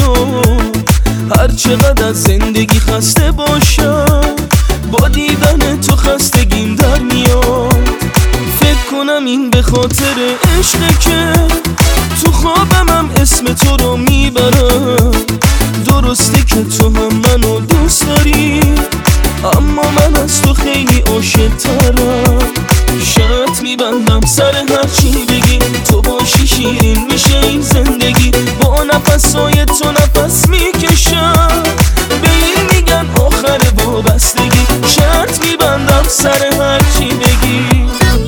هر چقدر از زندگی خسته باشم، با دیدن تو خستگیم در میاد. فکر کنم این به خاطر عشقه که تو خوابم اسم تو رو میبرم. درسته که تو هم منو دوست داری، اما من از تو خیلی عاشق‌ترم. شرط میبندم سر هر چی بگی، تو باشی شیرین میشه این زندگی. با نفسای تو نفس میکشم، به این میگن آخر وابستگی. شرط میبندم سر هر چی بگی.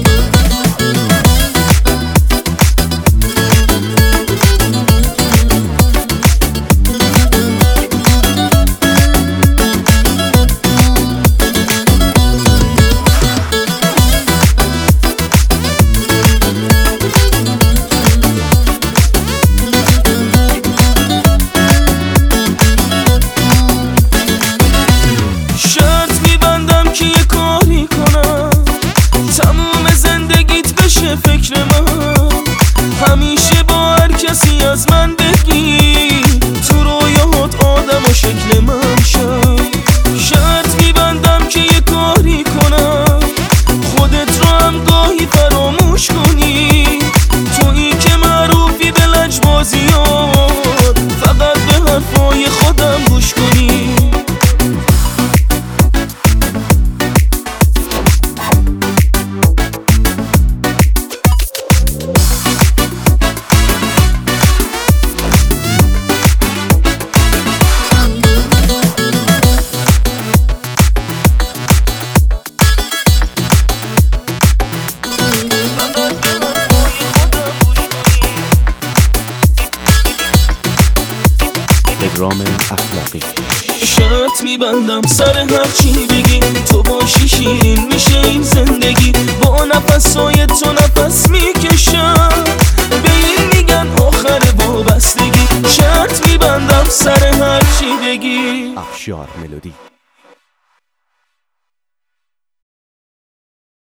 فکر من همیشه با هر کسی از من بگی، تو رویات آدم و شکل من شد. شرط میبندم که یه کاری کنم، خودت رو هم گاهی فراموش کنی. تویی که معروفی به لجبازیات، فقط به حرفای خودم گوش کنی. پدرام اخلاقی. شرط میبندم سر هر چی بگی، تو باشی شیرین میشه این زندگی. با نفسای تو نفس میکشم، به این میگن آخر وابستگی. شرط میبندم سر هر چی بگی. افشار ملودی.